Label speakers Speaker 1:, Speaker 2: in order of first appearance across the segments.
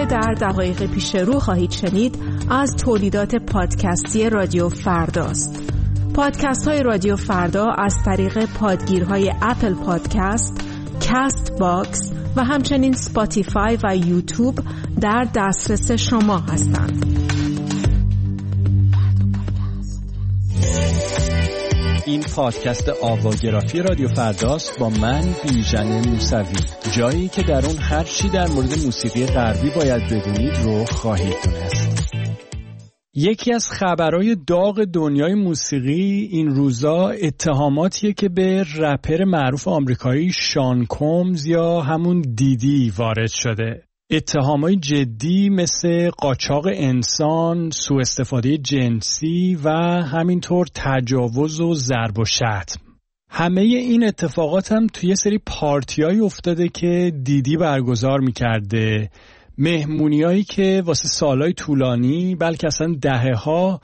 Speaker 1: در دقایق پیش رو خواهید شنید از تولیدات پادکستی رادیو فرداست. پادکست های رادیو فردا از طریق پادگیرهای اپل پادکست، کست باکس و همچنین سپاتیفای و یوتیوب در دسترس شما هستند.
Speaker 2: این پادکست آواگرافی رادیو فرداست با من بیژن موسوی، جایی که در اون هر چی در مورد موسیقی غربی باید بدونید رو خواهید دونست. یکی از خبرهای داغ دنیای موسیقی این روزا اتهاماتیه که به رپر معروف آمریکایی شان کومز یا همون دیدی وارد شده. اتهامای جدی مثل قاچاق انسان، سوء استفاده جنسی و همینطور تجاوز و ضرب و شتم. همه این اتفاقات هم توی سری پارتیایی افتاده که دیدی برگزار می‌کرده. مهمونیایی که واسه سالهای طولانی بلکه اصلا دهه‌ها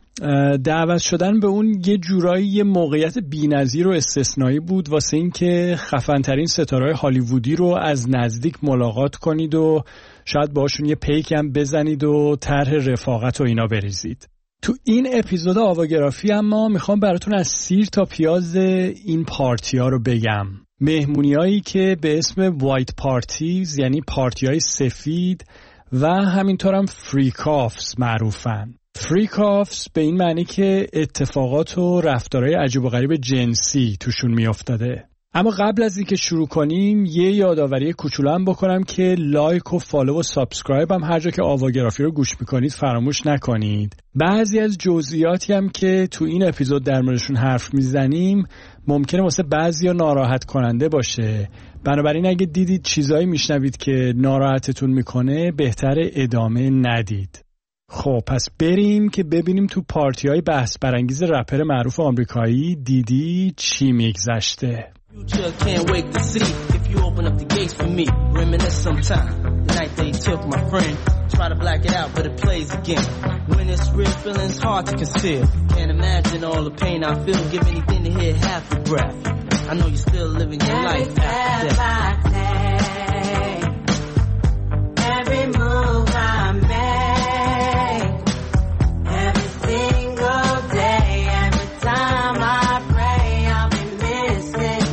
Speaker 2: دعوت شدن به اون یه جورایی یه موقعیت بی‌نظیر و استثنایی بود واسه این که خفن‌ترین ستاره‌های هالیوودی رو از نزدیک ملاقات کنید و شاید باشون یه پیک هم بزنید و طرح رفاقت و اینا بریزید. تو این اپیزود آواگرافی اما میخوام براتون از سیر تا پیاز این پارتی‌ها رو بگم. مهمونیایی که به اسم وایت پارتیز یعنی پارتی‌های سفید و همینطور هم فریکافز معروفن. فریکافز به این معنی که اتفاقات و رفتارهای عجیب و غریب جنسی توشون میافتاده. اما قبل از اینکه شروع کنیم یه یادآوری کوچولو هم بکنم که لایک و فالو و سابسکرایب هم هر جا که آواگرافی رو گوش میکنید فراموش نکنید. بعضی از جزئیاتی هم که تو این اپیزود در موردشون حرف میزنیم ممکنه واسه بعضیا ناراحت کننده باشه. بنابراین اگه دیدید چیزایی میشنوید که ناراحتتون میکنه بهتره ادامه ندید. خب پس بریم که ببینیم تو پارتی‌های بحث برانگیز رپر معروف آمریکایی دیدی چی میگذشته.
Speaker 3: Future can't wait to see if you open up the gates for me. Reminisce sometime. The night they took my friend. Try to black it out, but it plays again. When it's real, feeling's hard to conceal. Can't imagine all the pain I feel. Give anything to hear half a breath. I know you're still living your life after death. Every move I make, every single day, every time I pray, I'll be missing.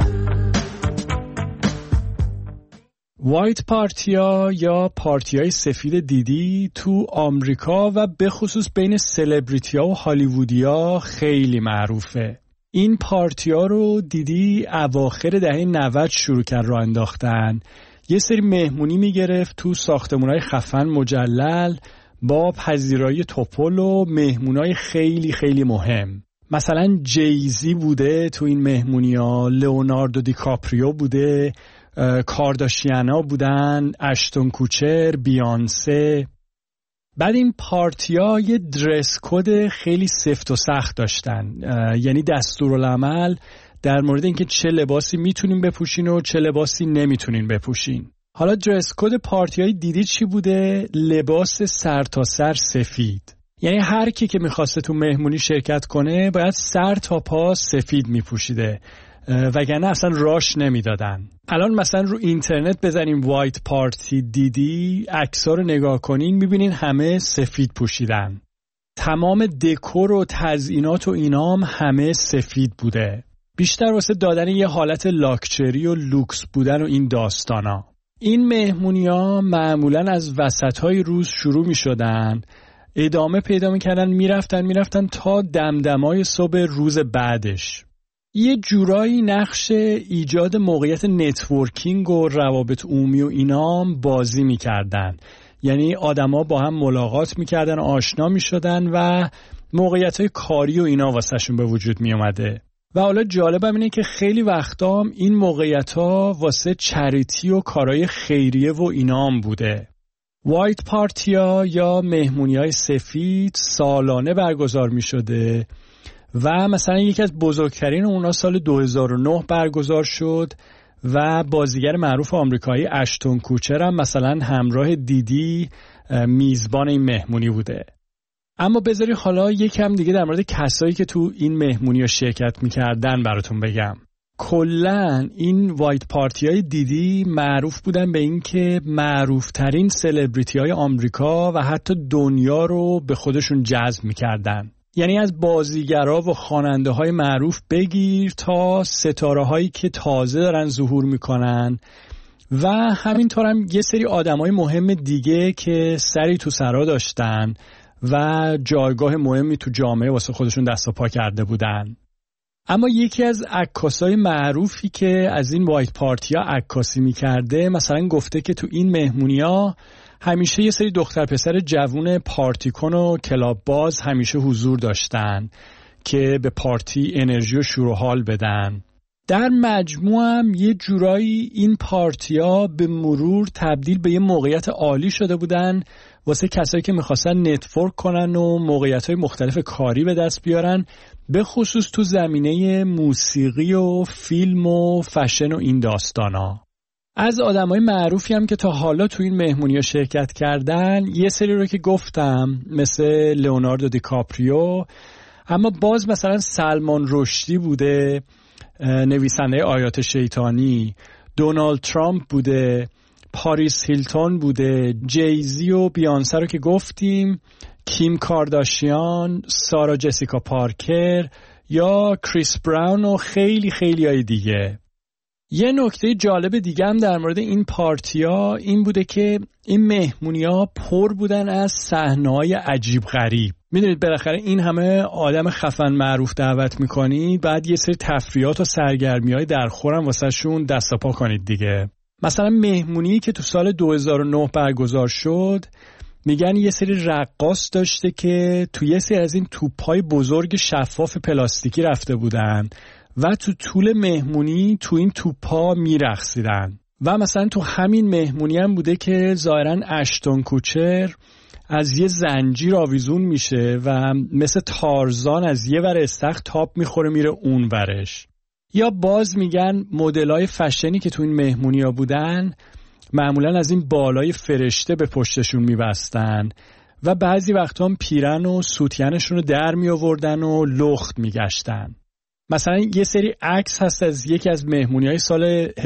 Speaker 2: وایت پارتیا یا پارتیای سفید دیدی تو آمریکا و به خصوص بین سلبریتی‌ها و هالیوودیا خیلی معروفه. این پارتیا رو دیدی اواخر دهه 90 شروع کرد راه انداختن. یه سری مهمونی میگرفت تو ساختمان‌های خفن مجلل با پذیرایی توپل و مهمونای خیلی خیلی مهم. مثلا جیزی بوده تو این مهمونی‌ها، لئوناردو دیکاپریو بوده، کارداشیانا بودن، اشتون کوچر، بیانسه. بعد این پارتیا یه درس کد خیلی سفت و سخت داشتن، یعنی دستورالعمل در مورد اینکه چه لباسی میتونین بپوشین و چه لباسی نمیتونین بپوشین. حالا درس کد پارتیای دیدی چی بوده؟ لباس سر تا سر سفید. یعنی هر کی که میخواسته تو مهمونی شرکت کنه باید سر تا پا سفید میپوشیده وگرنه اصلا راش نمیدادن. الان مثلا رو اینترنت بزنیم وایت پارتی دیدی، عکس‌ها رو نگاه کنین میبینین همه سفید پوشیدن. تمام دکور و تزیینات و اینام همه سفید بوده. بیشتر واسه دادن یه حالت لاکچری و لوکس بودن و این داستانا. این مهمونی‌ها معمولاً از وسط‌های روز شروع می‌شدن، ادامه پیدا می‌کردن، میرفتن تا دمدمای صبح روز بعدش. یه جورایی نقش ایجاد موقعیت نتورکینگ و روابط عمومی و اینام بازی می‌کردن. یعنی آدما با هم ملاقات می‌کردن، آشنا می‌شدن و موقعیت‌های کاری و اینا واسهشون به وجود می‌اومده. و حالا جالبم اینه که خیلی وقتا این موقعیت‌ها واسه چریتی و کارهای خیریه و اینام بوده. وایت پارتیا یا مهمونی‌های سفید سالانه برگزار می‌شده و مثلا یکی از بزرگترین اونا سال 2009 برگزار شد و بازیگر معروف آمریکایی اشتون کوچر هم مثلا همراه دیدی میزبان این مهمونی بوده. اما بذاری حالا یکم دیگه در مورد کسایی که تو این مهمونی‌ها شرکت می‌کردن براتون بگم. کلن این وایت پارتی های دیدی معروف بودن به این که معروف ترین سلبریتی های آمریکا و حتی دنیا رو به خودشون جذب میکردن. یعنی از بازیگرا و خواننده های معروف بگیر تا ستاره هایی که تازه دارن ظهور میکنن و همینطور هم یه سری آدم های مهم دیگه که سری تو سرا داشتن و جایگاه مهمی تو جامعه واسه خودشون دست و پا کرده بودن. اما یکی از عکاسای معروفی که از این وایت پارتیا عکاسی میکرده مثلا گفته که تو این مهمونیا همیشه یه سری دختر پسر جوون پارتیکن و کلاب باز همیشه حضور داشتن که به پارتی انرژی و شور و حال بدن. در مجموع هم یه جورایی این پارتیا به مرور تبدیل به یه موقعیت عالی شده بودن واسه کسایی که میخواستن نتورک کنن و موقعیت‌های مختلف کاری به دست بیارن، به خصوص تو زمینه موسیقی و فیلم و فشن و این داستانا. از آدمای معروفی هم که تا حالا تو این مهمونی‌ها شرکت کردن یه سری رو که گفتم مثل لئوناردو دیکاپریو، اما باز مثلا سلمان رشدی بوده نویسنده آیات شیطانی، دونالد ترامپ بوده، پاریس هیلتون بوده، جیزی و بیانسه رو که گفتیم، کیم کارداشیان، سارا جسیکا پارکر یا کریس براون و خیلی خیلی های دیگه. یه نکته جالب دیگه هم در مورد این پارتیا این بوده که این مهمونی‌ها پر بودن از صحنه‌های عجیب غریب. میدونید بالاخره این همه آدم خفن معروف دعوت میکنید، بعد یه سری تفریحات و سرگرمی‌های درخورم واسه شون دست و پا کنید دیگه. مثلا مهمونی که تو سال 2009 برگزار شد، میگن یه سری رقاص داشته که تو یه سری از این توپ‌های بزرگ شفاف پلاستیکی رفته بودن و تو طول مهمونی تو این توپ‌ها میرقصیدن. و مثلا تو همین مهمونی هم بوده که ظاهراً اشتون کوچر از یه زنجیر آویزون میشه و مثل تارزان از یه ور استخر تاپ میخوره میره اون ورش. یا باز میگن مدلای فشنی که تو این مهمونی‌ها بودن معمولاً از این بالای فرشته به پشتشون میبستن و بعضی وقتا هم پیرن و سوتیانشون رو در میآوردن و لخت میگشتن. مثلا یه سری عکس هست از یکی از مهمونی‌های سال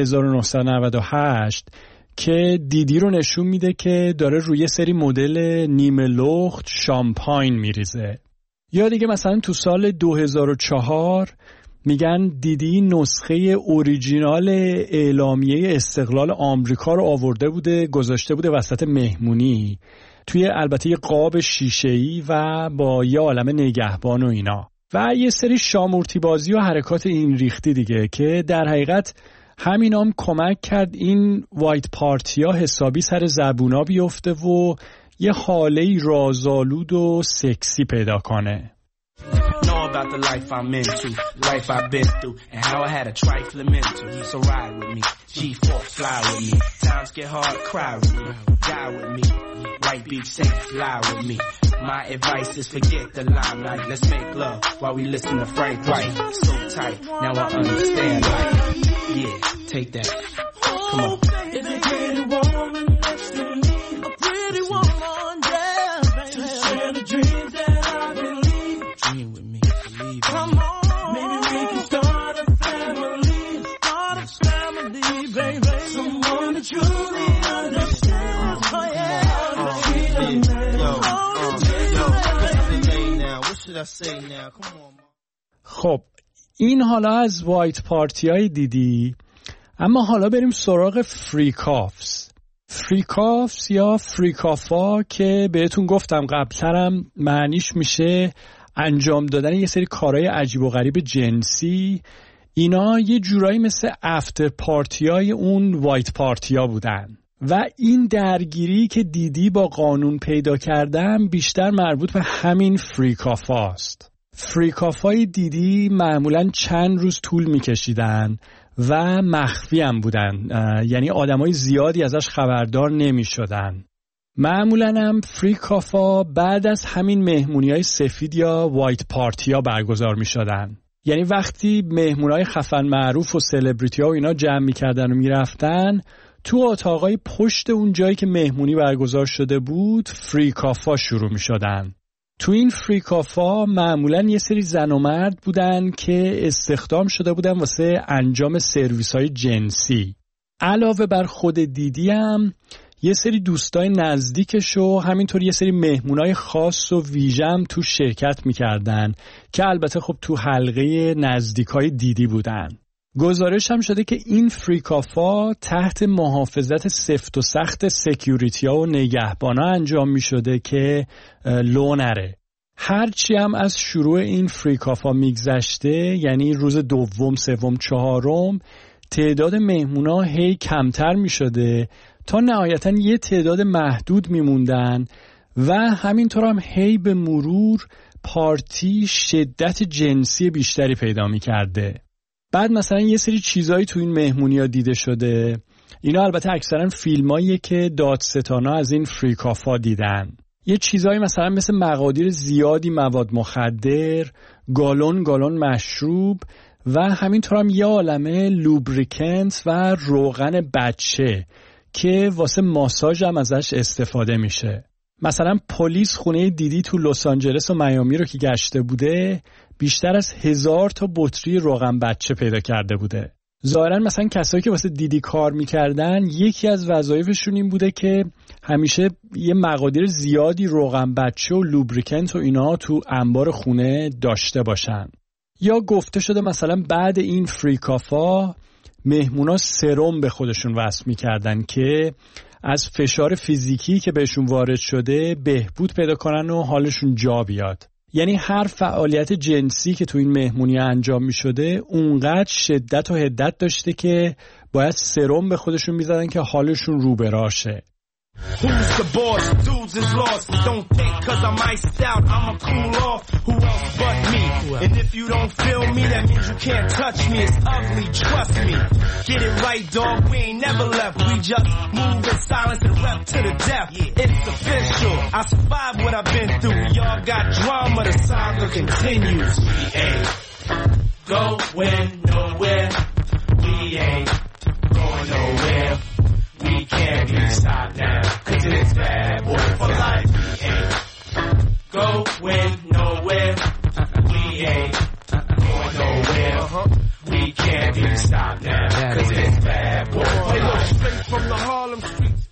Speaker 2: 1998 که دیدی رو نشون میده که داره روی سری مدل نیمه لخت شامپاین میریزه. یا دیگه مثلا تو سال 2004 میگن دیدی نسخه اوریجینال اعلامیه استقلال آمریکا رو آورده بوده گذاشته بوده وسط مهمونی توی البته یه قاب شیشه‌ای و با یه عالم نگهبان و اینا و یه سری شامورتی بازی و حرکات این ریختی دیگه که در حقیقت همینام کمک کرد این وایت پارتیا حسابی سر زبونا بیفته و یه حاله‌ای رازآلود و سکسی پیدا کنه.
Speaker 3: Know about the life I'm into, life I've been through, and how I had a trifling mental. So ride with me, G4 fly with me. Times get hard, cry with me, die with me. White beach safe, lie with me. My advice is forget the limelight. Let's make love while we listen to Frank White. So tight, now I understand life. Yeah, take that. Come on. If a pretty woman next to me, a pretty woman, yeah, to share the dreams that I believe. Dream with me, believe. Come on, maybe we can start a family, baby. Someone to truly understand. Oh yeah, what should I say now? Come on.
Speaker 2: خب این حالا از وایت پارتی های دیدی، اما حالا بریم سراغ فریکافز. فریکافز یا فریکافا که بهتون گفتم قبلترم معنیش میشه انجام دادن یه سری کارهای عجیب و غریب جنسی. اینا یه جورایی مثل افتر پارتی های اون وایت پارتی ها بودن و این درگیری که دیدی با قانون پیدا کردن بیشتر مربوط به همین فریکافاست. فریکافای دیدی معمولاً چند روز طول میکشیدن و مخفی هم بودن، یعنی آدمای زیادی ازش خبردار نمی شدن. معمولاً هم فریکافا بعد از همین مهمونی‌های سفید یا وایت پارتی‌ها برگزار می شدن. یعنی وقتی مهمونای خفن معروف و سلبریتی ها و اینا جمع می کردن و می رفتن تو اتاقای پشت اون جایی که مهمونی برگزار شده بود فریکافا شروع می شدن. تو این فریکافا معمولاً یه سری زن و مرد بودن که استخدام شده بودن واسه انجام سرویس‌های جنسی. علاوه بر خود دیدی هم یه سری دوستای نزدیکش و همینطور یه سری مهمونای خاص و ویژم تو شرکت میکردن که البته خب تو حلقه نزدیکای دیدی بودن. گزارش هم شده که این فریکافا تحت محافظت سفت و سخت سکیوریتی‌ها و نگهبانا انجام میشده که لو نره. هرچی هم از شروع این فریکافا میگذشته، یعنی روز دوم، سوم، چهارم، تعداد مهمونا هی کمتر میشده تا نهایتاً یه تعداد محدود میموندن و همینطور هم هی به مرور پارتی شدت جنسی بیشتری پیدا میکرده. بعد مثلا یه سری چیزایی تو این مهمونی‌ها دیده شده. اینا البته اکثرا فیلماییه که دادستانا از این فریکافا دیدن. یه چیزایی مثلا مثل مقادیر زیادی مواد مخدر، گالون مشروب و همینطور هم یه عالمه لوبریکنت و روغن بچه که واسه ماساژ هم ازش استفاده میشه. مثلا پلیس خونه دیدی تو لس آنجلس و میامی رو که گشته بوده بیشتر از 1000 تا بطری روغن بچه پیدا کرده بوده. ظاهرا مثلا کسایی که واسه دیدی کار میکردن یکی از وظایفشون این بوده که همیشه یه مقادیر زیادی روغن بچه و لوبریکنت و اینا تو انبار خونه داشته باشن. یا گفته شده مثلا بعد این فریکافا مهمونا سرم به خودشون وصل میکردن که از فشار فیزیکی که بهشون وارد شده بهبود پیدا کنن و حالشون جا بیاد. یعنی هر فعالیت جنسی که تو این مهمونی انجام می شده اونقدر شدت و حدت داشته که باید سرم به خودشون می زدن که حالشون رو به راشه.
Speaker 4: Who's the boss? Dudes is lost. Don't think cause I'm iced out, I'ma cool off. Who else but me? And if you don't feel me, that means you can't touch me. It's ugly, trust me. Get it right, dog, we ain't never left. We just move in silence and rep to the death. It's official, I survived what I've been through. Y'all got drama, the saga continues. We ain't going nowhere. We ain't going nowhere. We can't be stopped now, cause it's bad boy for life. We ain't going nowhere. We ain't going nowhere. We can't be stopped now, cause it's bad boy for life. Straight from the Harlem streets.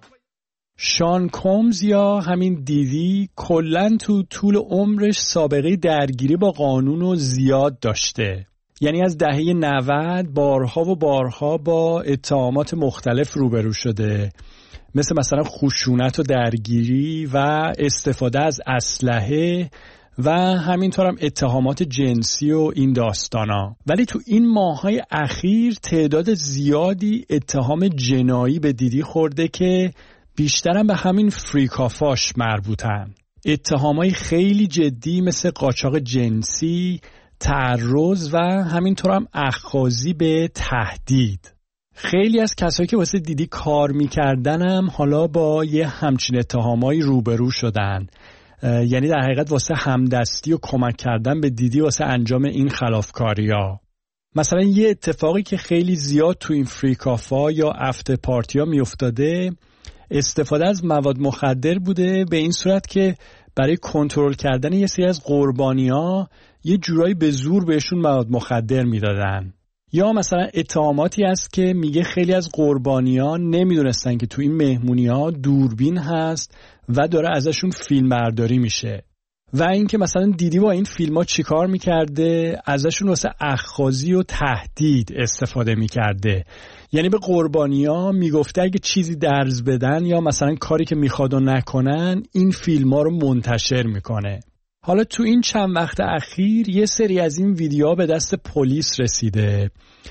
Speaker 2: شان کومز یا همین دیدی کلن تو طول عمرش سابقه درگیری با قانون رو زیاد داشته. یعنی از دهه 90 بارها و بارها با اتهامات مختلف روبرو شده، مثلا خشونت و درگیری و استفاده از اسلحه و همینطور هم اتهامات جنسی و این داستانا. ولی تو این ماه‌های اخیر تعداد زیادی اتهام جنایی به دیدی خورده که بیشترم به همین فریکافاش مربوطن. اتهامای خیلی جدی مثل قاچاق جنسی، تعرض و همینطور هم اخاذی به تهدید. خیلی از کسایی که واسه دیدی کار میکردن هم حالا با یه همچین اتهامایی روبرو شدن. یعنی در حقیقت واسه همدستی و کمک کردن به دیدی واسه انجام این خلافکاری‌ها. مثلا یه اتفاقی که خیلی زیاد تو این فریکافا یا افتر پارتی‌ها میافتاده استفاده از مواد مخدر بوده، به این صورت که برای کنترل کردن یه سری از قربانی‌ها یه جورایی به زور بهشون مواد مخدر میدادن. یا مثلا اتهاماتی هست که میگه خیلی از قربانیان نمیدونستن که تو این مهمونی‌ها دوربین هست و داره ازشون فیلم برداری میشه. و اینکه مثلا دیدی با این فیلم‌ها چیکار میکرده، ازشون واسه اخاذی و تهدید استفاده میکرده. یعنی به قربانی‌ها میگفته اگه چیزی درز بدن یا مثلا کاری که میخواد و نکنن این فیلم‌ها رو منتشر میکنه. حالا تو این چند وقت اخیر یه سری از این ویدیوها به دست پلیس رسیده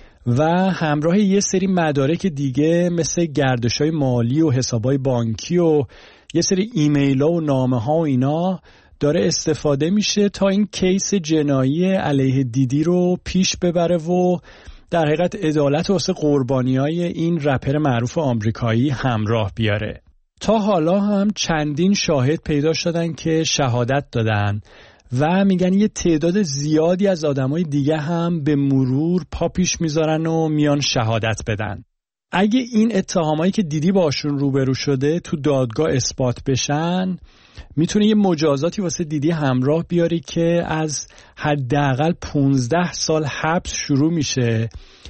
Speaker 2: و همراه یه سری مدارک دیگه مثل گردش‌های مالی و حساب‌های بانکی و یه سری ایمیل‌ها و نامه‌ها و اینا داره استفاده میشه تا این کیس جنایی علیه دیدی رو پیش ببره و در حقیقت عدالت واسه قربانیای این رپر معروف آمریکایی همراه بیاره. تا حالا هم چندین شاهد پیدا شدن که شهادت دادن و میگن یه تعداد زیادی از آدمای دیگه هم به مرور پا پیش میذارن و میان شهادت بدن. اگه این اتهامایی که دیدی باشون روبرو شده تو دادگاه اثبات بشن، میتونه یه مجازاتی واسه دیدی همراه بیاری که از حداقل 15 سال حبس شروع میشه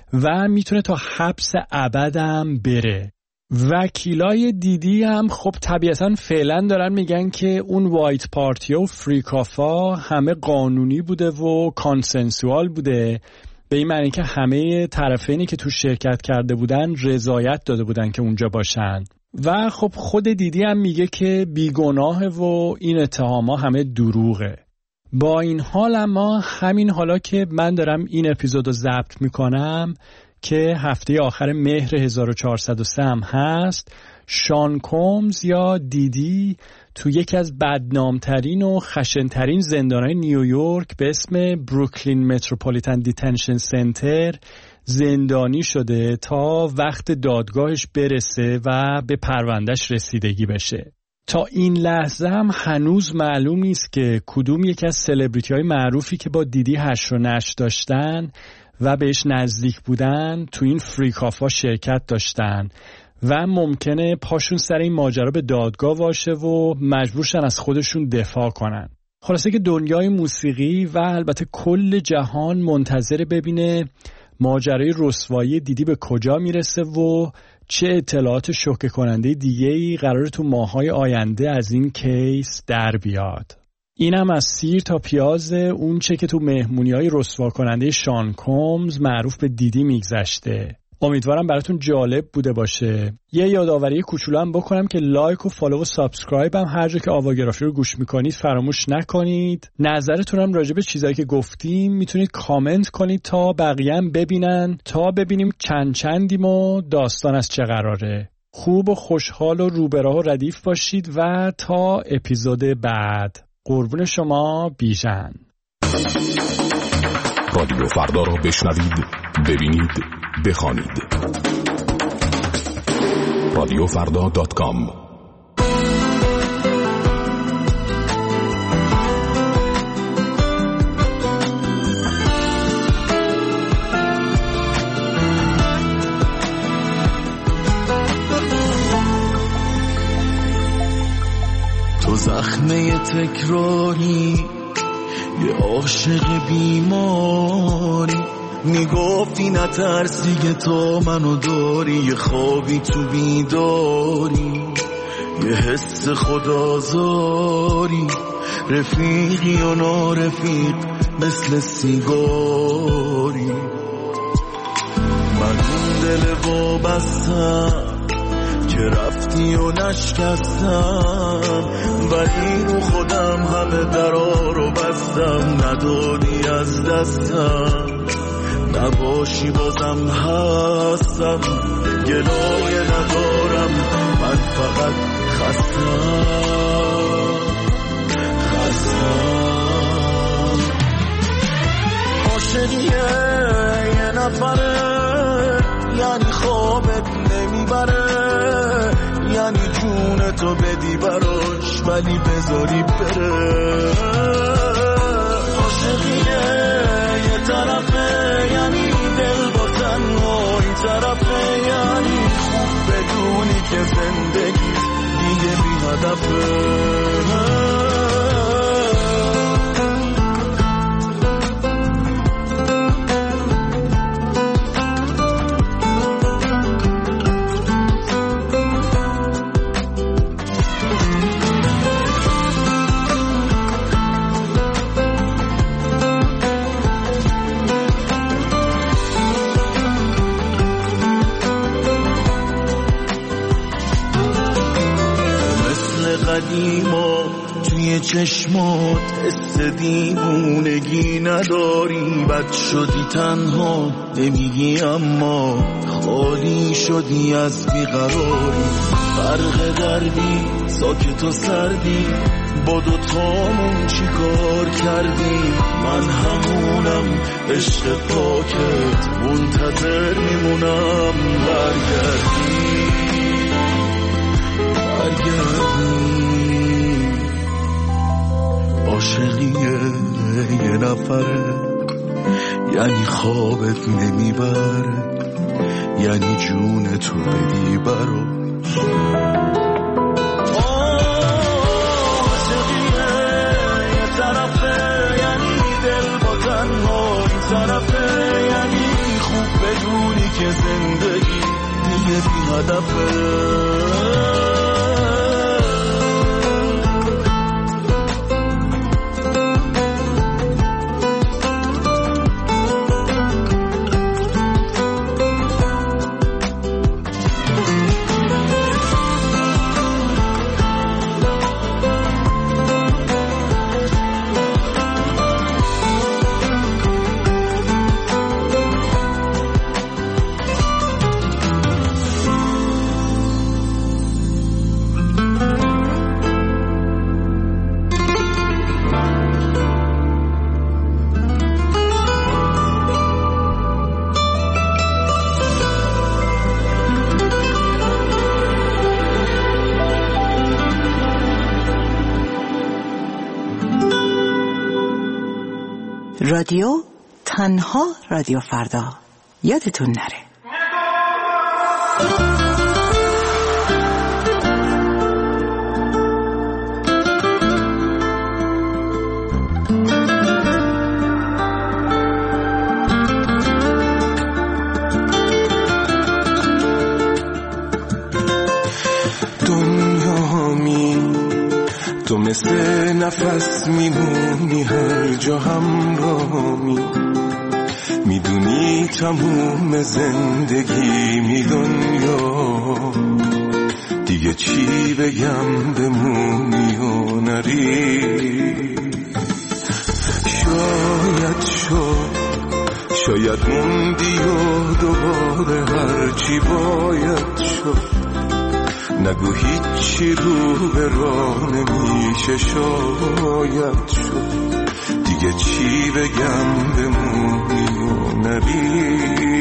Speaker 2: و میتونه تا حبس ابدم بره. وکیلای دیدی هم خب طبیعتاً فعلا دارن میگن که اون وایت پارتی و فریکافا همه قانونی بوده و کانسنسوال بوده، به این معنی که همه طرفینی که تو شرکت کرده بودن رضایت داده بودن که اونجا باشن. و خب خود دیدی هم میگه که بیگناهه و این اتهاما همه دروغه. با این حال اما همین حالا که من دارم این اپیزودو ضبط میکنم که هفته آخر مهر 1403 هم هست، شان کومز یا دیدی تو یکی از بدنامترین و خشنترین زندانهای نیویورک به اسم بروکلین متروپولیتن دیتنشن سنتر زندانی شده تا وقت دادگاهش برسه و به پروندهش رسیدگی بشه. تا این لحظه هم هنوز معلوم نیست که کدوم یکی از سلبریتی های معروفی که با دیدی هش و نش داشتن و بهش نزدیک بودن تو این فریکافا شرکت داشتن و ممکنه پاشون سر این ماجرا به دادگاه واشه و مجبورشن از خودشون دفاع کنن. خلاصه که دنیای موسیقی و البته کل جهان منتظر ببینه ماجرای رسوایی دیدی به کجا میرسه و چه اطلاعات شوکه کننده دیگه‌ای قراره تو ماه‌های آینده از این کیس در بیاد. اینم از سیر تا پیاز اون چه که تو مهمونی‌های رسوا کننده شان کومز معروف به دیدی میگذشته. امیدوارم براتون جالب بوده باشه. یه یادآوری کوچولو هم بکنم که لایک و فالو و سابسکرایب هم هر جا که آواگرافی رو گوش میکنید فراموش نکنید. نظرتون هم راجع به چیزایی که گفتیم میتونید کامنت کنید تا بقیه هم ببینن، تا ببینیم چندیم و داستان از چه قراره. خوب و خوشحال و روبراه و ردیف باشید و تا اپیزود بعد. قربون شما، بیژن.
Speaker 5: رادیو فردا رو بشنوید، ببینید، بخوانید. radiofrda.com.
Speaker 6: تو زخمه تکراری، یه عاشق بیماری، میگفتی نترسی که تو منو داری، یه خوابی تو بیداری، یه حس خدازاری، رفیقی و نارفیق مثل سیگاری. من اون دل وابستم که رفتی و نشکستم، ولی رو خودم همه درا رو بستم، ندادی از دستم، نباشی بازم هستم، گلایه ندارم، من فقط خستم. عاشقیه یه نفره، یعنی خوابت نمیبره، یعنی جون تو بدی براش ولی بذاری بره. عاشقیه یه طرفه، یعنی دل با تنهایی طرفه، یعنی خوب بدونی که زندگی دیگه بی هدفه. قدیما توی چشمات حس دیوونگی نداری، بد شدی تنها نمیگی اما خالی شدی از بیقراری. فرق دردی ساکت و سردی، با دوتامون چی کار کردی؟ من همونم عشق پاکت، منتظر میمونم برگردی. عاشقیه یه نفره، یعنی خوابت نمیبره، یعنی جون تو بدی براش. عاشقیه یه طرفه یعنی دل با تنها، این طرفه یعنی خوب بدونی که زندگی دیگه بی هدفه.
Speaker 7: رادیو تنها رادیو فردا، یادتون نره.
Speaker 6: تو مثل نفس میمونی هر جا همراهمی، میدونی تموم زندگی دنیا، دیگه چی بگم بمونی و نری. شاید موندی و دوباره هرچی باید شد، نگو هیچی رو به راه نمیشه شاید شد، دیگه چی بگم بمونی و نری.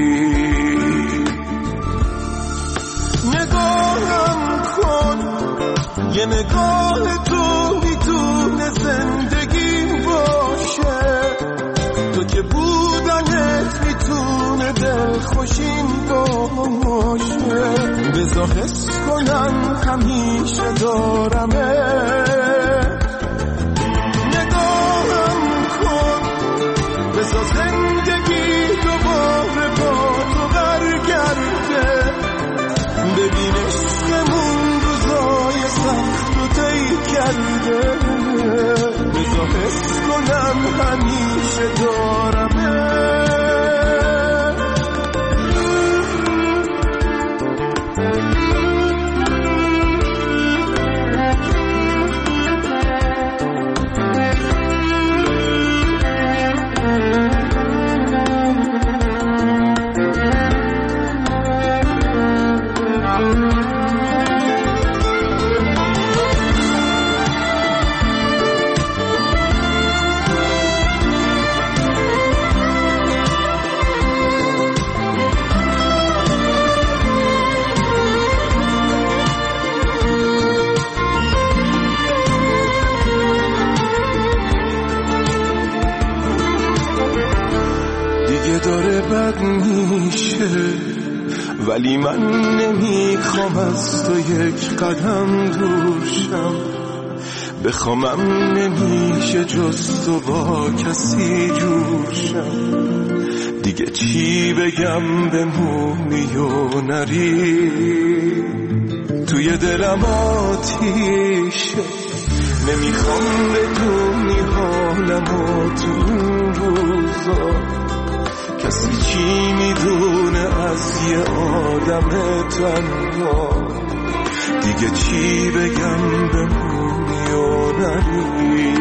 Speaker 6: نگاهم کن یه نگاه تو میتونه زندگی باشه، تو که بودنت میتونه دلخوشیم باشه. بذار حس کنم همیشه دارمه، نگاهم کن بذار زندگی دوباره با تو برگرده، ببین عشقمون روزای سخت رو طی کرده. بذار حس کنم همیشه دارمه. داره بد میشه ولی من نمیخوام از تو یک قدم دورشم، بخوامم نمیشه جز تو با کسی جورشم، دیگه چی بگم بمونی و نری. توی دلم آتیشه نمیخوام بدونی حالم و تو این روزا، کسی چی میدونه از یه آدم تنها، دیگه چی بگم بمونی و نری.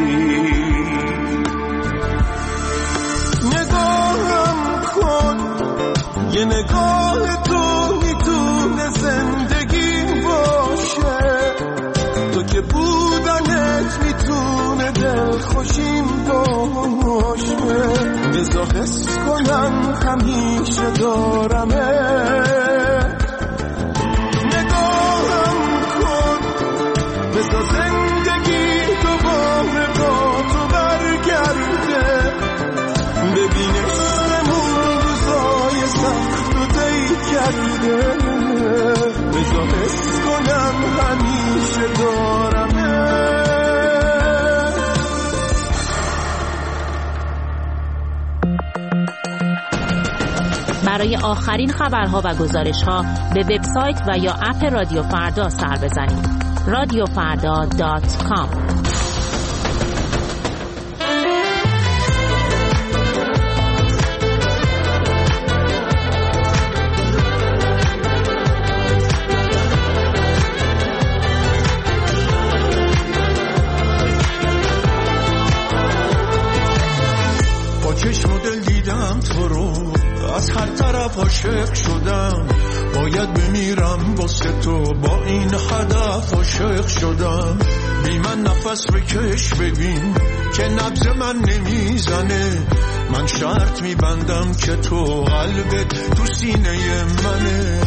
Speaker 6: نگاهم کن یه نگاه تو میتونه زندگی باشه، تو که بودنت میتونه دلخوشیم باشه. بذار حس کنم همیشه دارمه، نگاهم کن بذار زندگی دوباره با تو برگرده، ببین عشقمون روزای سخت رو طی کرده.
Speaker 8: برای آخرین خبرها و گزارش‌ها به وبسایت و یا اپ رادیو فردا سر بزنید. radiofarda.com.
Speaker 6: با چشم و دل دیدم تو رو، از هر طرف عاشق شدم. باید بمیرم واسه تو، با این هدف عاشق شدم. بی من نفس بکش ببین که نبض من نمیزنه. من شرط میبندم که تو قلبت تو سینه منه.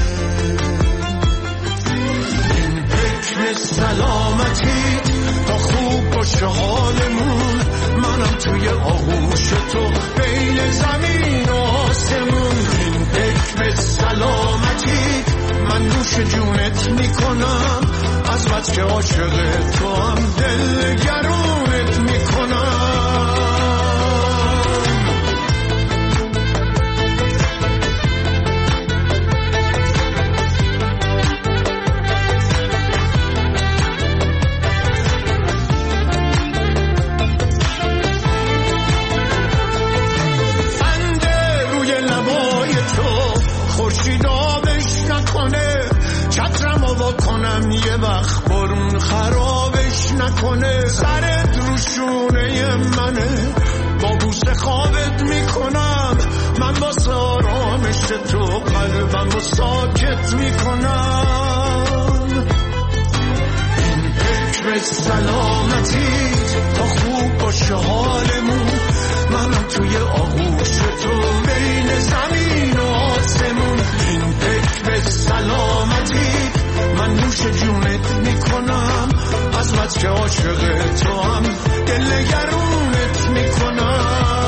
Speaker 6: این حکم سلامتی تا خوب باشه حالمون. منم توی آغوش تو بین زمین و آسمون. این حکم سلامتی من نوش جونت میکنم. از بس که عاشق تو هم دل گرونت میکنم. کنم یه وقت بارون خرابش نکنه. سرت رو شونه منه، با بوسه خوابت میکنم. من با آرامش تو قلبم رو ساکت میکنم. این حکم سلامتی تا خوب باشه حالمون. منم توی آغوش تو بین زمین و آسمون. این حکم سلامتی من نوش جونت میکنم. از بس که عاشق تو هم دل گرونت میکنم.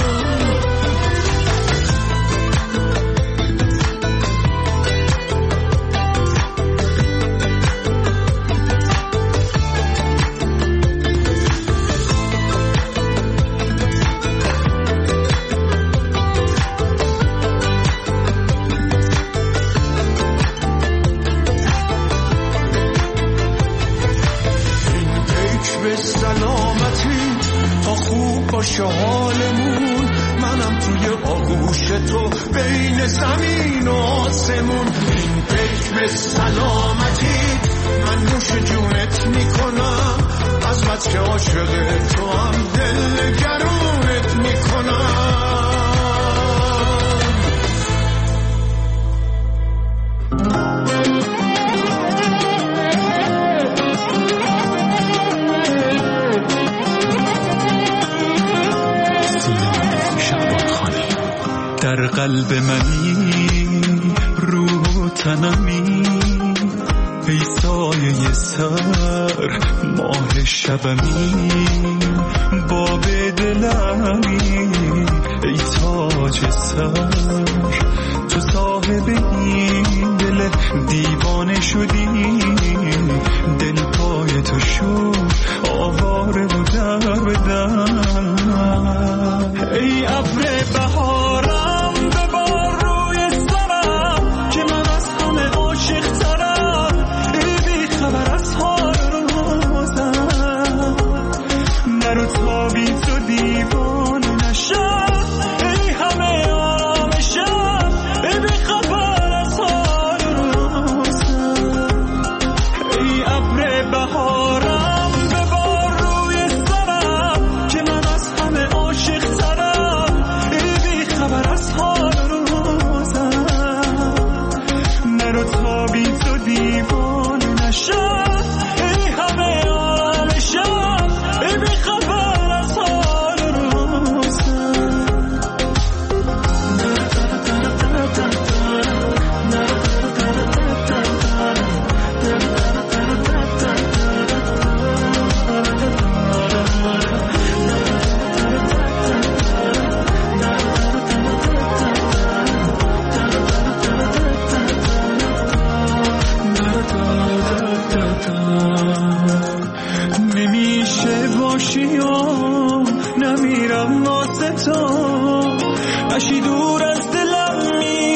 Speaker 6: باشه حالمون. منم توی آغوش تو بین زمین و آسمون. این حکم سلامتی من نوش جونت میکنم. از بس که عاشق تو هم دل گرونت میکنم. در قلب منی، روح و تنمی، ای سایه سر ماه شبمی. باب دلمی ای تاج سر، تو صاحب این دل دیوانه شدی. دل پای تو شد آواره و در بدن. ای ابر بهارم ببار روی سرم که من از همه عاشق ترم. ای بی خبر از حال روزم، نرو تا بی تو دیوانه نشم. ای همه آرامشم، ای بی خبر از حال روزم. ای ابر بهارم ببار روی سرم که من از همه عاشق ترم. ای بی خبر از حال روزم، نرو تا بی تو دیوانه نشم. ای همه آرامشم، ای بی خبر از حال روزم. نمیشه باشی و نمیرم واسه تو. اشی دور از دلم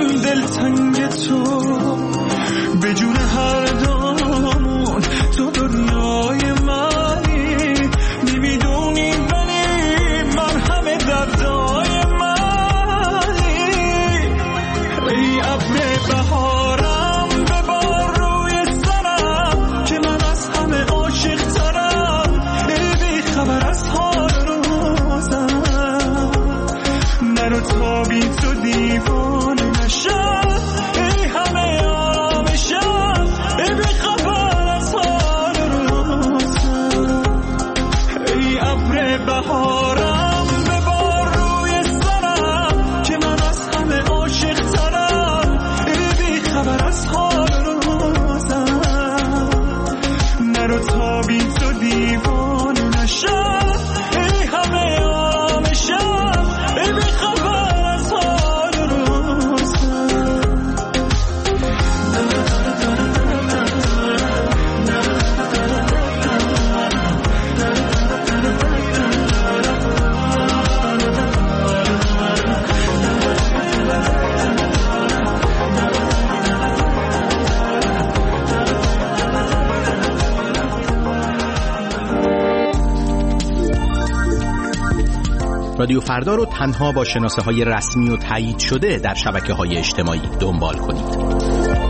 Speaker 6: دلتنگ تو به جون هر دامون تو دنیای منی نمیدونی ولی من همه دردای منی ای ابر بهارم ببار روی سرم که من از همه عاشق ترم ای بی خبر از حال روزم نرو تا بی تو دیوانه نشم ای همه آرامشم ای بی خبر از حال روزم ای ابر بهارم ببار روی سرم که من از همه عاشق ترم ای بی خبر از حال روزم نرو تا بی تو دیوانه نشم ای همه آرامشم ای بی خبر از حال روزم
Speaker 9: رادیو فردا رو تنها با شناسه‌های رسمی و تایید شده در شبکه‌های اجتماعی دنبال کنید.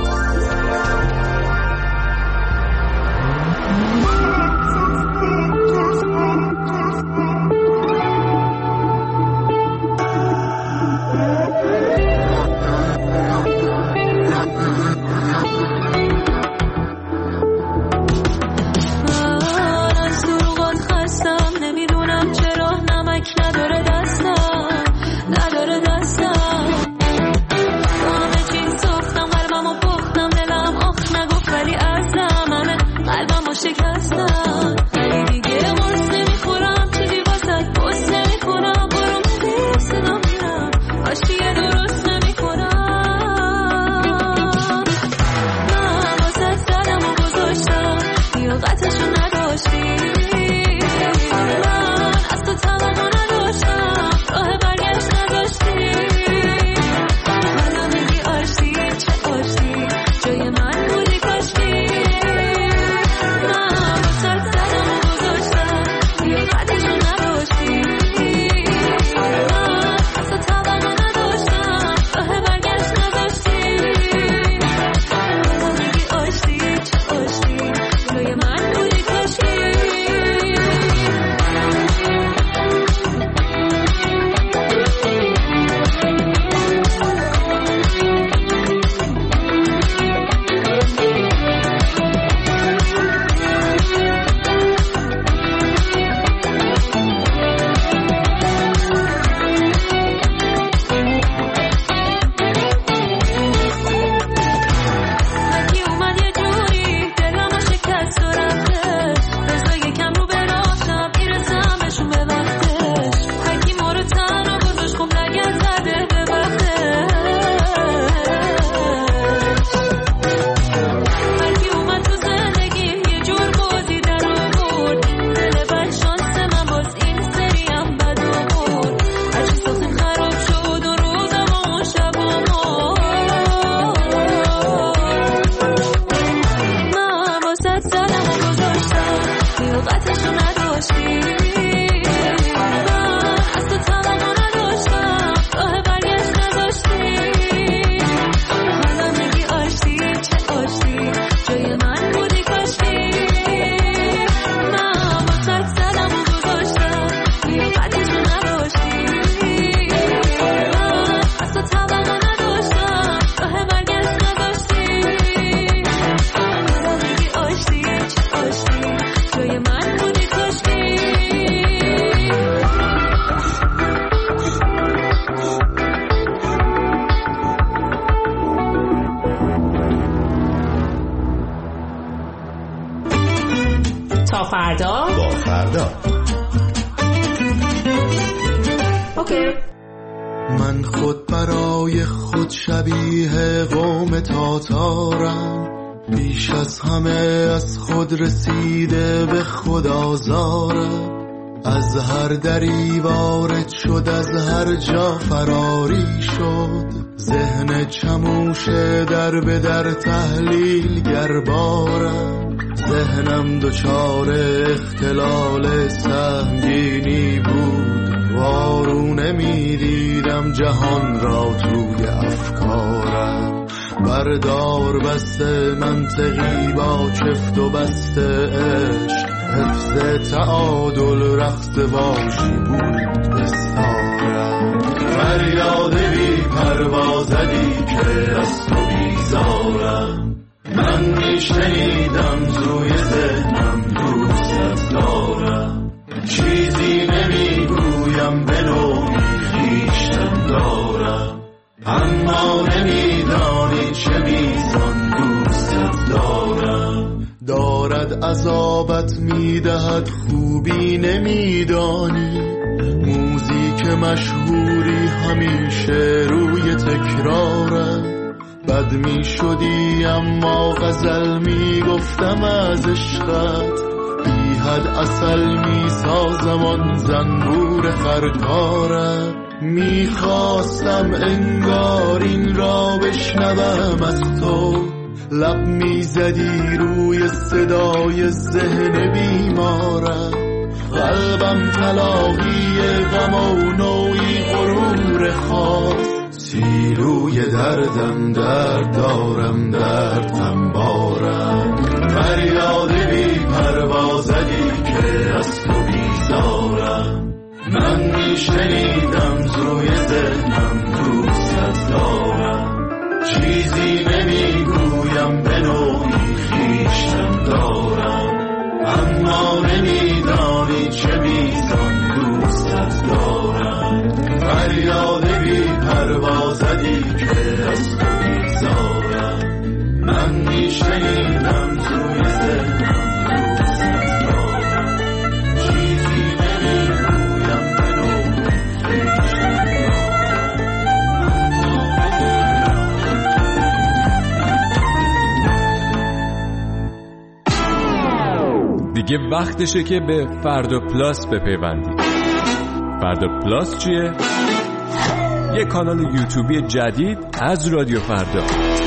Speaker 8: تا فردا
Speaker 10: با فردا.
Speaker 8: اوکی.
Speaker 6: من خود برای خود شبیه قوم تاتارم، بیش از همه از خود رسیده به خود آزارم. از هر دری وارد شد، از هر جا فراری شد. ذهن چموش در به در تحلیل گربارم، ذهنم دچار اختلال سهمگینی بود. وارونه می دیدم جهان را توی افکارم. بردار بسته منطقی با چفت و بسته عشق، حفظ تعادل رقص باشی بود بستارم. فریاد بی پروازدی که از تو بیزارم، من میشنیدم زوی ذهنم دوست دارم. چیزی نمیگویم به نوعی خویشتن دارم، اما نمیدانی چه میزان دوستت دارم. دارد عذابت میدهد خوبی نمیدانی، موزیک مشهوری همیشه روی تکرارم. بد می شدی اما غزل می گفتم از عشقت، بی حد عسل می سازم آن زنبور خرکارم. می خواستم انگار این را بشنوم از تو، لب می زدی روی صدای ذهن بیمارم. قلبم تلاقی غم و نوعی غرور خاص، سیلوی دردم درد دارم دردم بارم. فریاد بی پروازدی که از تو بیزارم، من میشنیدم زوی ذهنم دوستت دارم. چیزی نمیگویم به نوعی خویشتن دارم، اما نمیدانی چه میزان دوستت دارم. فریاد بی پروازدی که از تو بیزارم، من میشنیدم زوی ذهنم دوستت دارم. چیزی نمیگویم به نوعی خویشتن
Speaker 10: دارم. دیگه وقتشه که به فردا پلاس بپیوندید. فردا پلاس چیه؟ یه کانال یوتیوبی جدید از رادیو فردا.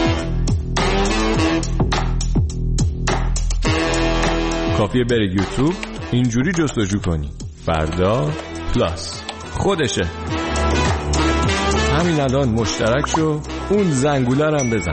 Speaker 10: کافیه بری یوتیوب، اینجوری جستجو کنی فردا پلاس، خودشه. همین الان مشترک شو، اون زنگوله رو هم بزن.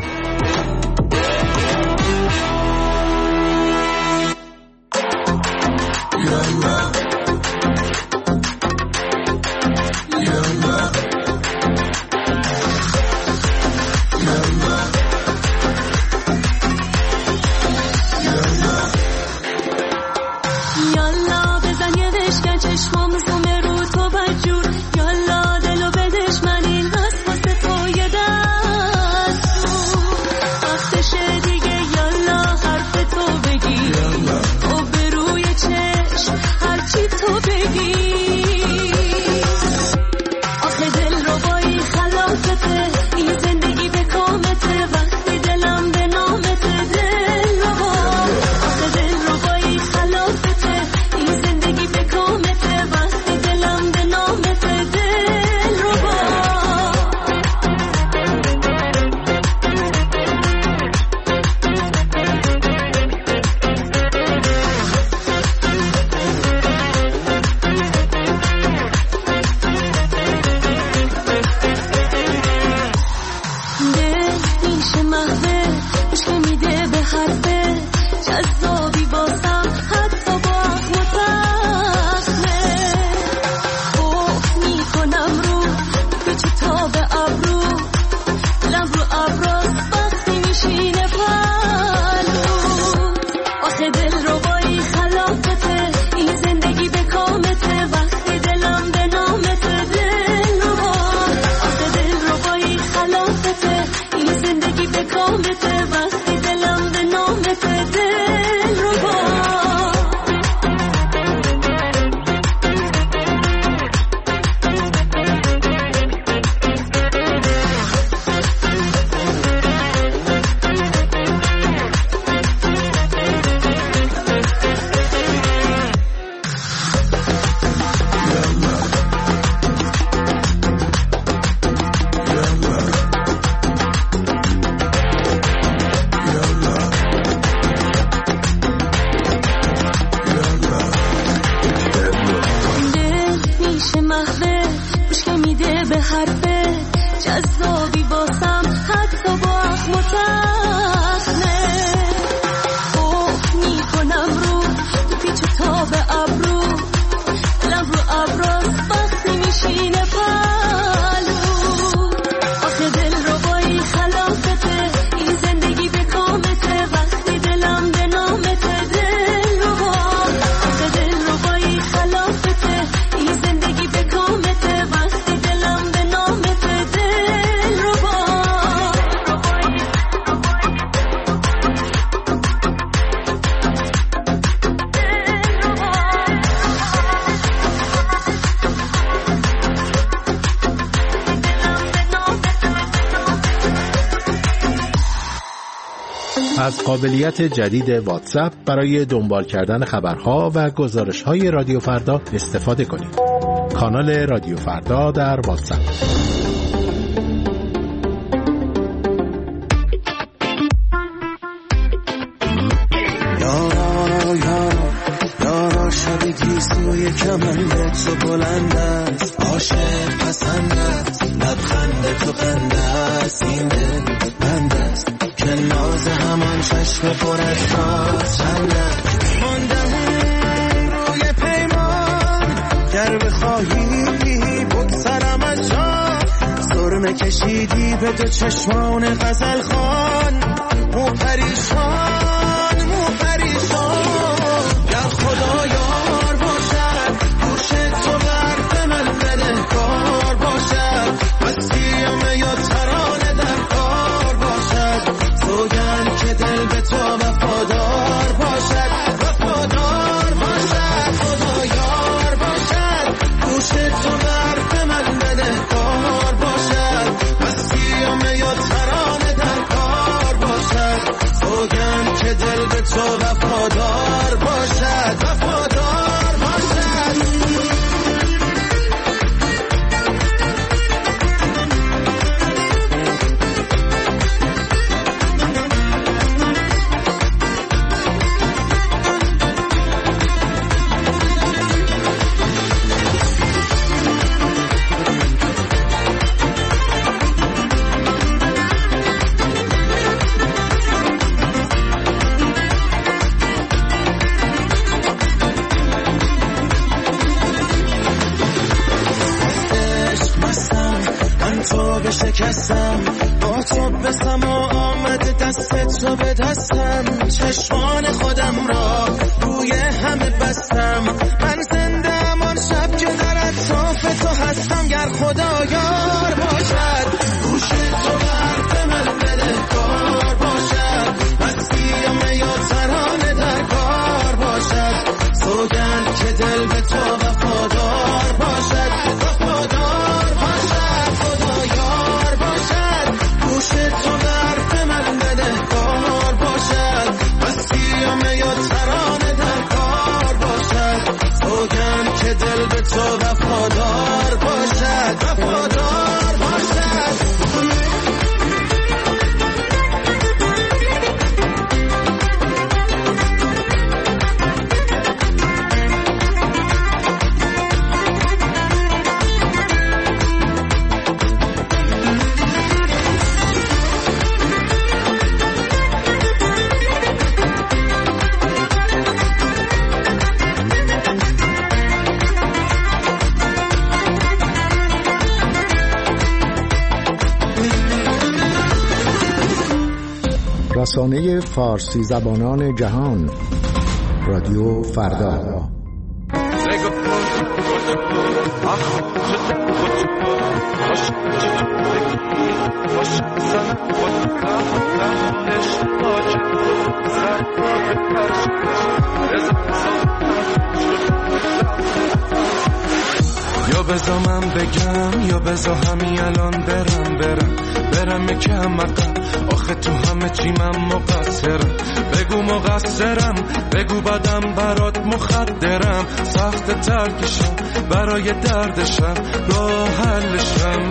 Speaker 11: جذابی باسم حتی با اخم و تخمه اوه میکنم رو تو پیچ تاب ابرو دلم رو ابراز وقتی میشینه پلو آخه دل رو بایی خلافته این زندگی به کامته وقتی دلم به نامته دل رو با آخه دل رو بایی خلافته این زندگی به کامته وقتی دلم به نامته دل رو با
Speaker 9: از قابلیت جدید واتساپ برای دنبال کردن خبرها و گزارش‌های رادیو فردا استفاده کنید. کانال رادیو فردا در واتساپ.
Speaker 12: یارا شبی گیسوی کمنده تو بلند است عاشق پسند است لبخند تو قند است این دل بند است که ناز همان چشم پر از راز چند است ماندم روی پیمان گر بخواهی بگذرم از جا سرمه کشیدی به دو چشمان غزل خوان مو پریشان گر خدا یار باشد گوش تو برد من بدهکار باشد مسیم یا ترانه در کار باشد سوگند که دل به تو وفادار باشد خدا یار باشد گوش تو برد من بدهکار باشد مسیم یا ترانه در کار باشد سوگند که دل به تو وفادار باشد شکستم با تو بسم و آمد دست تو به دستم چشمان خودم را روی همه بستم من زندم آن شب که در اطراف تو هستم گر خدا یار باشد گوش تو برد من بدهکار باشد مسیم یا ترانه در کار باشد سوگند که دل به تو وفادار باشد تو برد من بدهکار باشد مسیم یا ترانه در کار باشد سوگند که دل به تو وفادار باشد
Speaker 13: رسانه فارسی زبانان جهان رادیو فردا.
Speaker 14: یا بذار من بگم یا بذار همین الان برم یکم عقب آخه تو همه چی من مقصرم بگو مقصرم بگو بدم برات مخدرم سخت ترکشم برای دردشم راه حلشم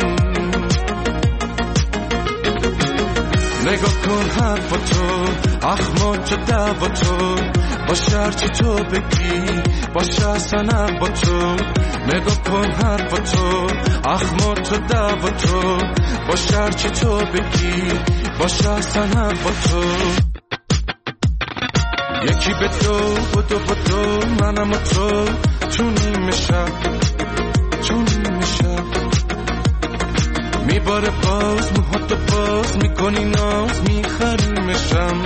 Speaker 14: نگاه کن حرف تو اخمات دعوا تو با شرچی تو بگی باشه اصلا با تو نگاه کن حرف تو اخما تو دعوا تو باشه هرچی تو بگی باشه اصلا با تو یکی به تو بدو منم و تو نیمه شب میباره باز موهاتو باز میکنی ناز میخریمشم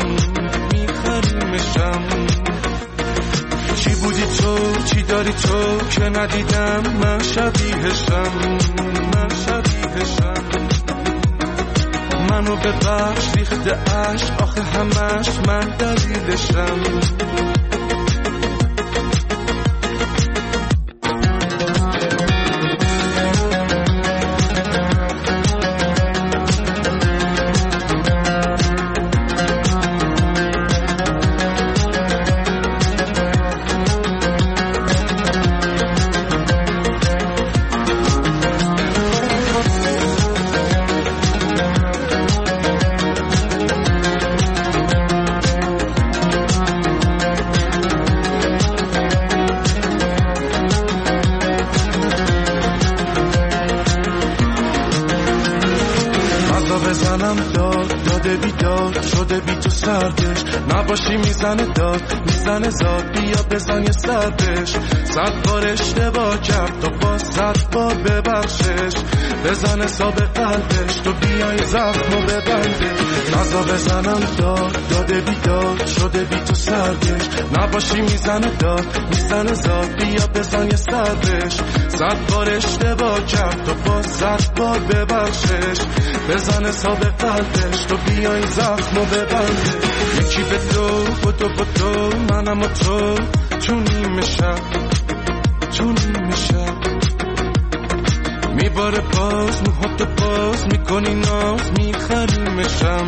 Speaker 14: چی بودی تو چی داری تو که ندیدم من شبیهشم منو ببخش ریخته عشق آخه همش من دلیلشم نباشی میزنه زاد بیا بزن یه سردش 100 بار اشتباه کرد تو با 100 بار ببخشش بزن حساب قلبش تو بیای زخمو ببنده نزا بزنم داده بیداد شده بی تو سردش نباشی میزنه زاد بیا بزن یه سردش 100 بار اشتباه کرد تو با 100 بار ببخشش بزن حساب قلبش تو بیای زخمو ببنده یکی به دو بدو منم و تو نیمه شب میباره باز موهاتو باز میکنی ناز میخریمشم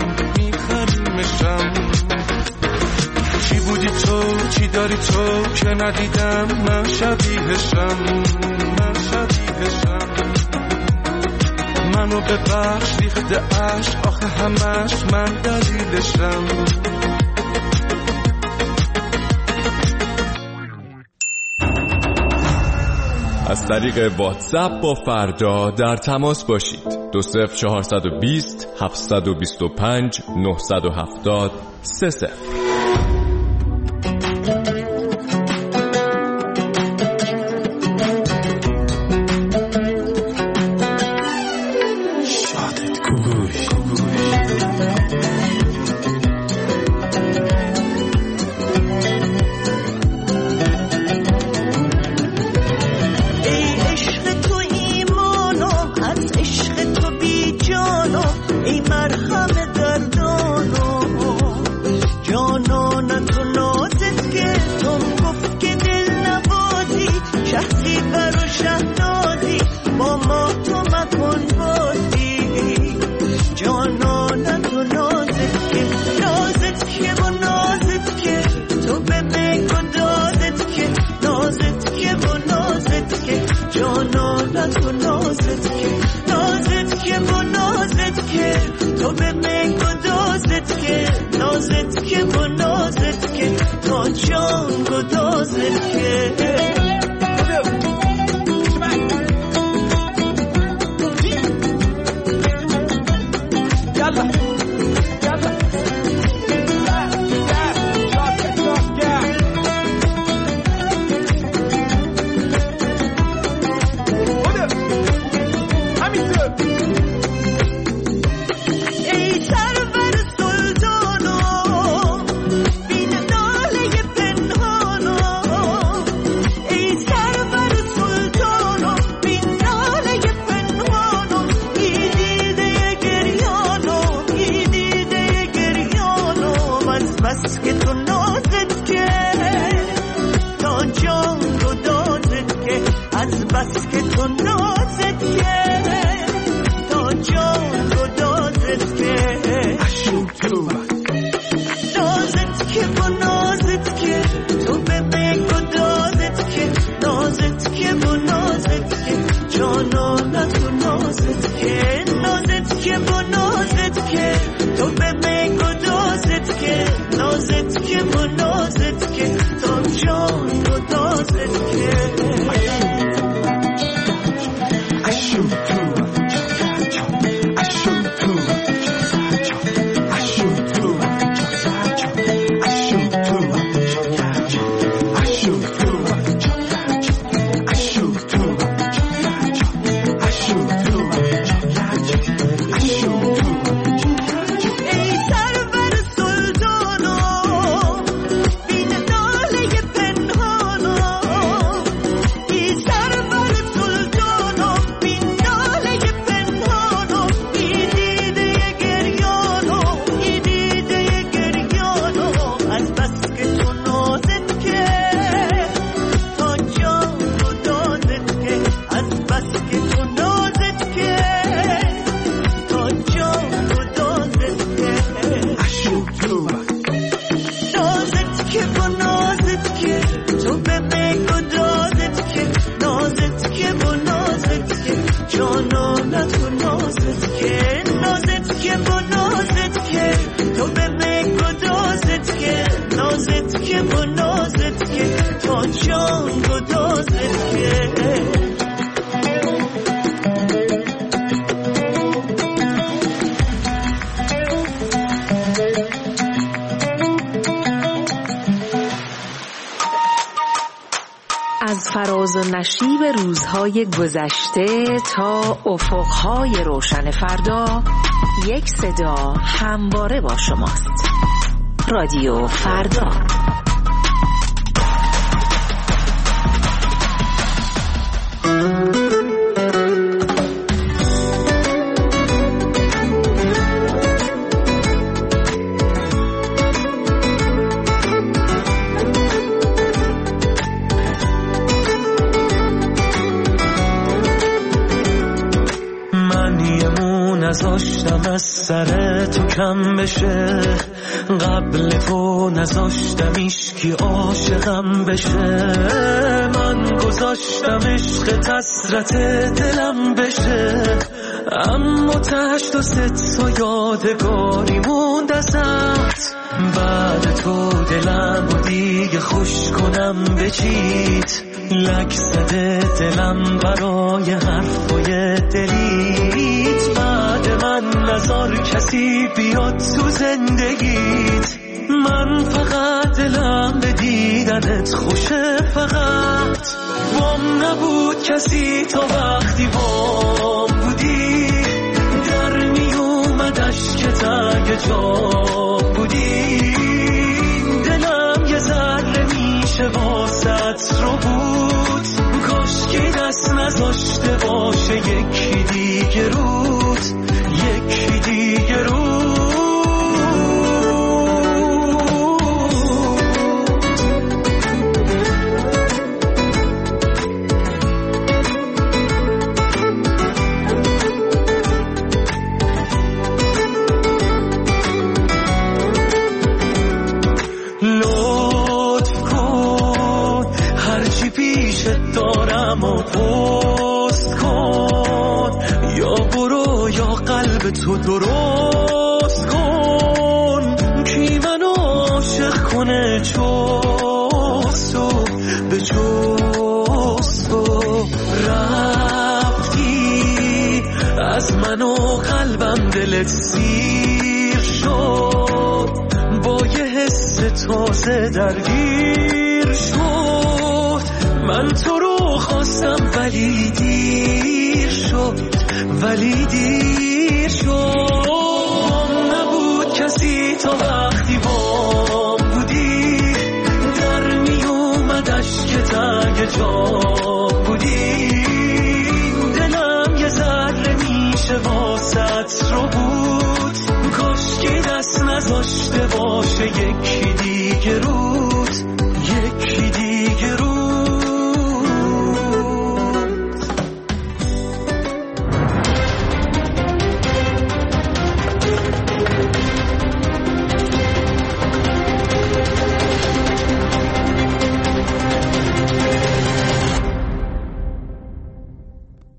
Speaker 14: چی بودی تو چی داری تو که ندیدم من شبیهشم منو ببخش ریخته عشق آخه همش من دلیلشم
Speaker 10: از طریق واتساپ با فردا در تماس باشید 20420 725 970 30
Speaker 12: جانانت و نازت که نازت که با نازت که تو به من گدازت که نازت که با نازت که تا جان گدازت که
Speaker 1: از فراز و نشیب روزهای گذشته تا افقهای روشن فردا، یک صدا همواره با شماست. رادیو فردا.
Speaker 12: نذاشتم از سر تو کم بشه، قبل تو نذاشتم ایشکی عاشقم بشه، من گذاشتم عشق حسرت دلم بشه، اما تهش تو ست و یادگاری موند ازت، بعد تو دلم و دیگه خوش کنم بچید، لک زده دلم برای حرفای دلیت، بعد من نذار کسی بیاد تو زندگیت، من فقط دلم به دیدنت خوشه، فقط وام نبود کسی تا وقتی وام بودی، در می اومدش که تگ جام بودی، دلم یه ذره میشه واسط رو بود، کاش که دست نذاشته باشه یکی دیگه رود، یکی دیگه رود. لطف کن هرچی پیشت دارم و پست کن، یا برو یا قلب تو درست کن، کی منو عاشق کنه چوستو به چوستو، رفتی از منو قلبم دلت سیر شد، با یه حس تازه درگیر شد، من تو رو خواستم ولی دیر شد، ولی دیر شد، نبود کسی تا وقتی وام بودی، در می اومدش که تگ جام بودی، دلم یه ذره میشه واسط رو بود،